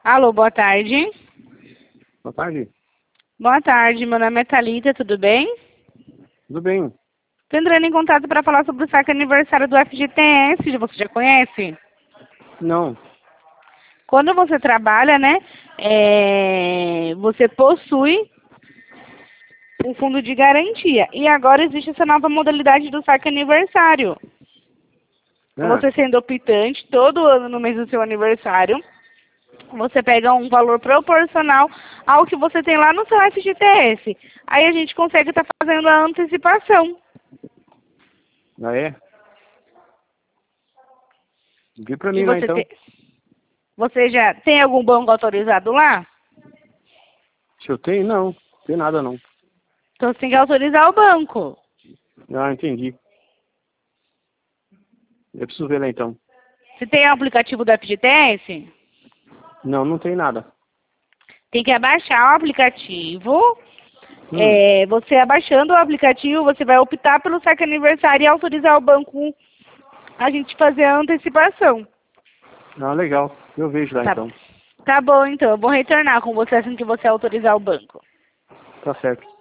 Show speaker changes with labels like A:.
A: Alô, boa tarde.
B: Boa tarde.
A: Boa tarde, meu nome é Thalita, tudo bem?
B: Tudo bem?
A: Estou entrando em contato para falar sobre o saque aniversário do FGTS, você já conhece?
B: Não.
A: Quando você trabalha, né, você possui um fundo de garantia. E agora existe essa nova modalidade do saque aniversário. Você sendo optante, todo ano no mês do seu aniversário, você pega um valor proporcional ao que você tem lá no seu FGTS. Aí a gente consegue estar fazendo a antecipação.
B: Ah, é? Vê pra
A: E
B: mim lá, então.
A: você já tem algum banco autorizado lá?
B: Se eu tenho, não. Não tem nada, não.
A: Então você tem que autorizar o banco.
B: Ah, entendi. Eu preciso ver lá, então.
A: Você tem o aplicativo do FGTS?
B: Não, não tem nada.
A: Tem que abaixar o aplicativo.
B: Hum.
A: Você abaixando o aplicativo, você vai optar pelo saque aniversário e autorizar o banco a gente fazer a antecipação.
B: Ah, legal. Eu vejo lá,
A: Tá,
B: então.
A: tá bom, então. Eu vou retornar com você assim que você autorizar o banco.
B: Tá certo.